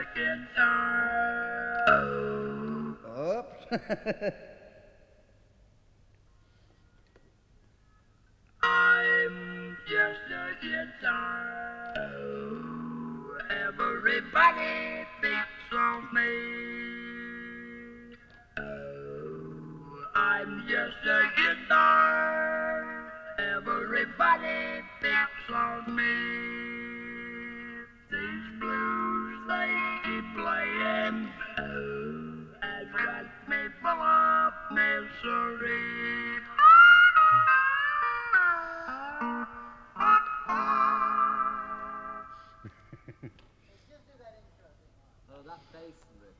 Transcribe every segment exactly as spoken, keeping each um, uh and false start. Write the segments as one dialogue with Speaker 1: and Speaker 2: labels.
Speaker 1: Oops.
Speaker 2: I'm just a guitar. Everybody thinks of me. I'm just a guitar. Everybody thinks of me. These blues they keep playing has got me full of misery.
Speaker 3: Oh, that bass riff.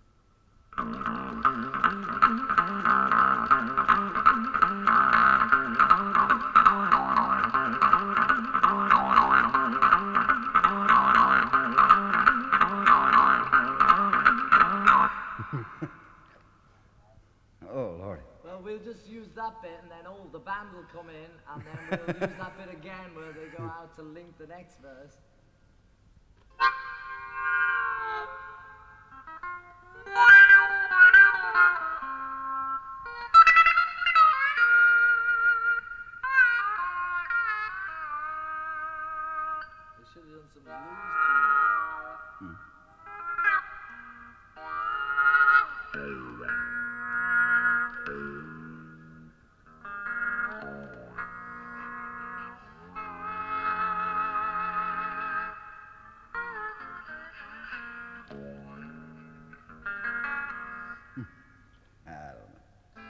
Speaker 1: Oh, Lord.
Speaker 3: Well, we'll just use that bit and then all the band will come in and then we'll use that bit again where they go out to link the next verse. They should have done some blues tunes.
Speaker 1: Hmm. I don't know.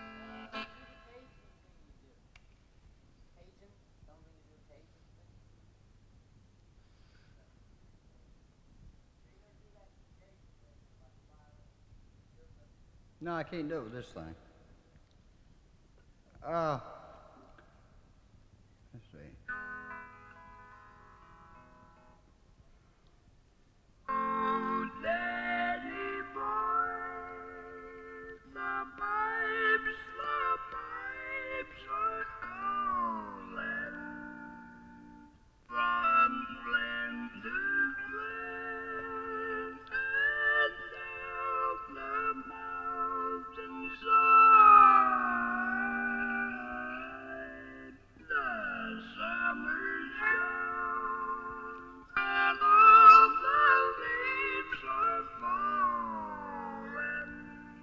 Speaker 1: No, I can't do it with this thing. Uh, let's see.
Speaker 2: Oh, Daddy boy, the pipes, the pipes are calling from glen to glen and down the mountainside. The summer's gone and all the leaves are falling.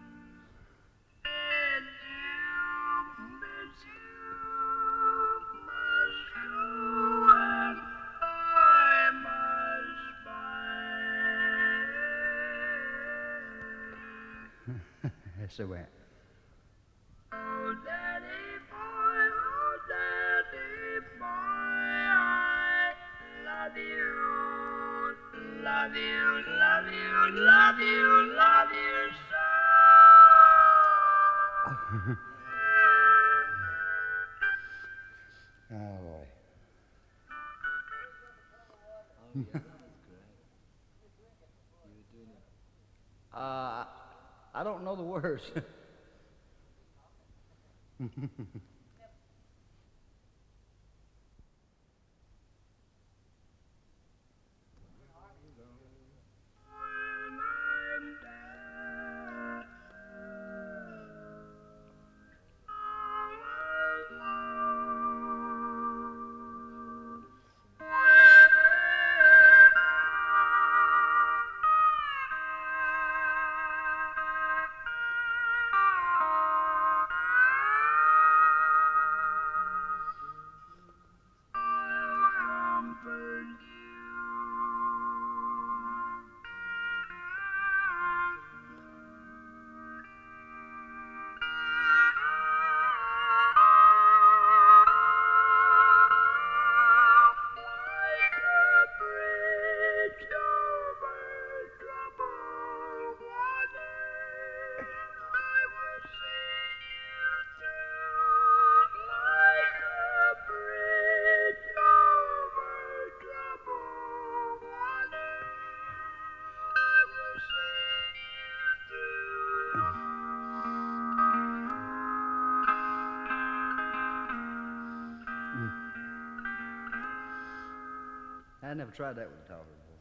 Speaker 2: And you, miss you, must go and I must bide.
Speaker 1: That's the way.
Speaker 2: Oh, Daddy boy, oh, Daddy boy, I love you, love you, love you, love you, love you so.
Speaker 1: Oh, boy.
Speaker 3: Oh, yeah, that was great. You were doing it.
Speaker 1: Uh, I don't know the words.
Speaker 2: When I'm down all alone, I'll comfort you. Like a bridge over troubled water, I will see you through. Like a bridge over troubled water, I will see you through.
Speaker 1: I never tried that with the talker before.